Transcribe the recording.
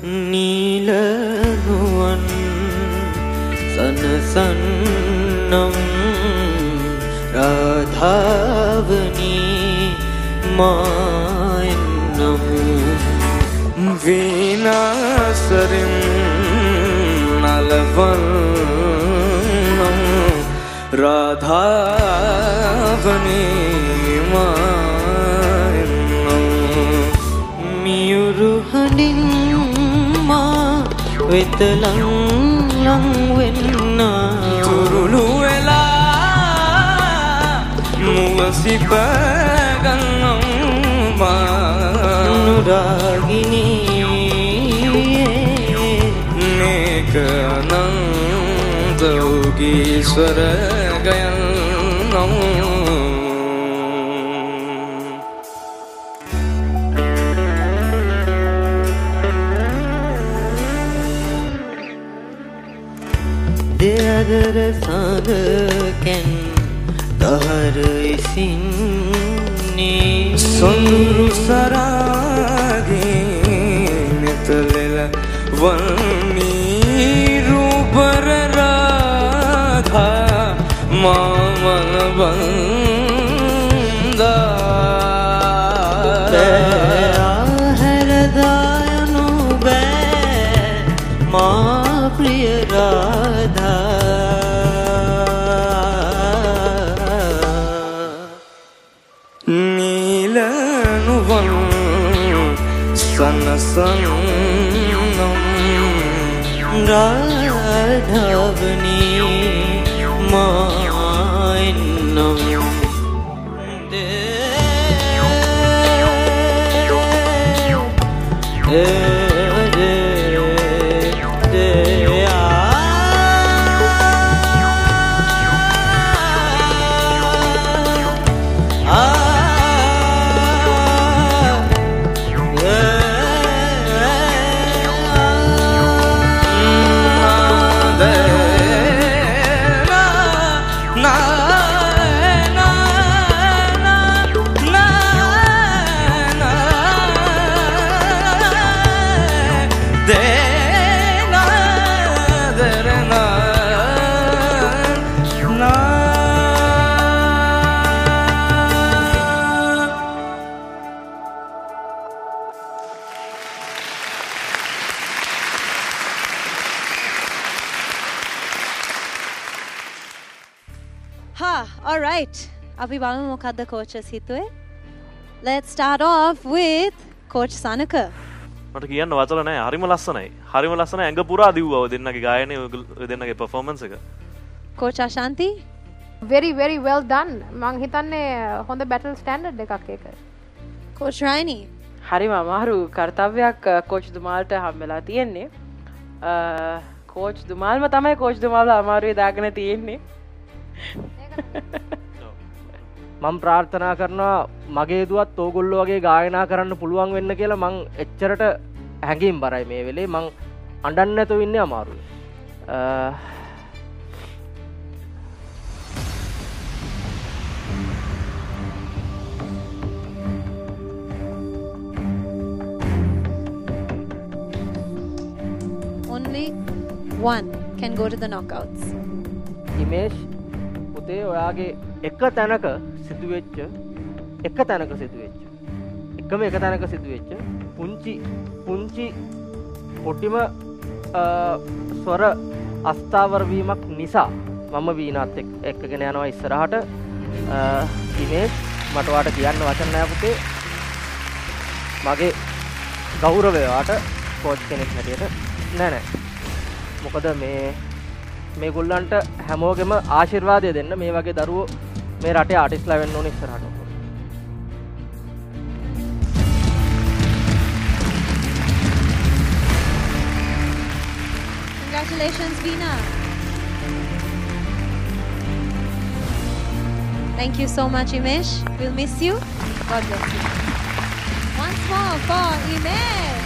නීලනුවන් සනසන්නම් රාධාවනී මායන්නම් විනාසරින් නලවන්නම් රාධාවනී මායන්නම් මියුරු හඬින් මා වෙත ලං වෙන්න තුරුළු වෙලා මුවසිප ගන්නම් මානුරාගිනී නේක අනන්ත උගීස්වර ගයන්නම් දෙයදර සඳකැන් දහර ඉසින්නේ සොඳුරු සරාගේ නෙතලෙල වන්නී රූපර රාධා මාමන බන්දා ආහැරදායනු බෑ මා ප්‍රිය රාධා නීලනුවන් සනසන්නම් රාධාවනී මායන්නම් All right. අපි බලමු මොකද්ද coaches හිතුවේ. Let's start off with coach Sanaka. මට කියන්න වචන නැහැ. හරිම ලස්සනයි. හරිම ලස්සනයි. ඇඟ පුරා දිව්වා ඔය දෙන්නගේ ගායනය ඔය දෙන්නගේ performance එක. Coach Ashanti. Very very well done. මං හිතන්නේ හොඳ battle standard එකක් ඒක. Coach Raini. හරිම අමාරු කාර්යයක් coach දුමාල්ට හම්බෙලා තියෙන්නේ. coach දුමාල්ම තමයි coach දුමාල්ලා අමාරුවේ දාගෙන තියෙන්නේ. මම ප්‍රාර්ථනා කරනවා මගේ දුවත් ඕගොල්ලෝ වගේ ගායනා කරන්න පුළුවන් වෙන්න කියලා. මං එච්චරට හැඟීම් බරයි මේ වෙලේ. මං අඬන්න නැතුව ඉන්නේ අමාරුයි. Only one can go to the knockouts. Himesh පුතේ ඔයාගේ එක තැනක සිදුවෙච්ච පුංචි පොටිම ස්වර අස්ථාවර වීමක් නිසා මම වීණාත් එක්කගෙන යනවා ඉස්සරහට. හිමේෂ් මට ඔයාට කියන්න වචන නෑ පුතේ. මගේ ගෞරවය ඔයාට කෝච් කෙනෙක් හැටියට නෑ. මොකද මේ ගොල්ලන්ට හැමෝගෙම ආශිර්වාදය දෙන්න මේ වගේ දරුවෝ මේ රටේ ආටිස්ලා වෙන්න ඕනේ ඉස්සරහට. Congratulations, Veena. Thank you so much, Himesh. We'll miss you. God bless you. Once more for Himesh.